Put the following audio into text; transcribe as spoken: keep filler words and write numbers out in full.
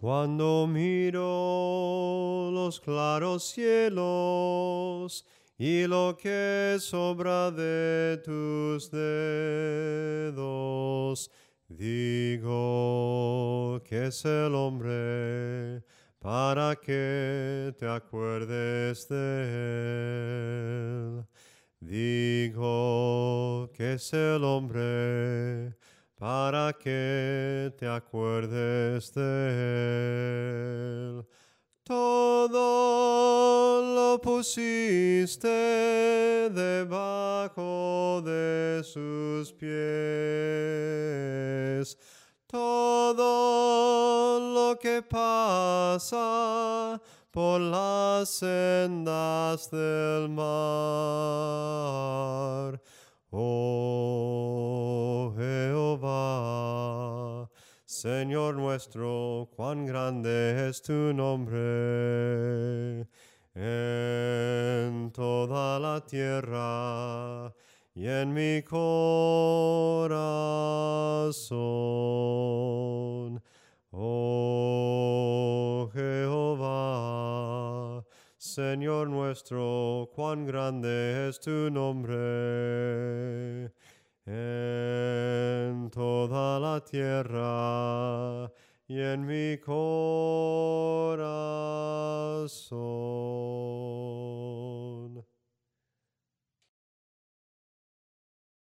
Cuando miro los claros cielos y lo que sobra de tus dedos, digo que es el hombre para que te acuerdes de él. Digo que es el hombre para que te acuerdes de él. Todo lo pusiste debajo de sus pies. Todo lo que pasa por las sendas del mar. Oh Jehová, Señor nuestro, cuán grande es tu nombre en toda la tierra y en mi corazón. Oh Jehová, Señor nuestro, cuán grande es tu nombre en toda la tierra y en mi corazón.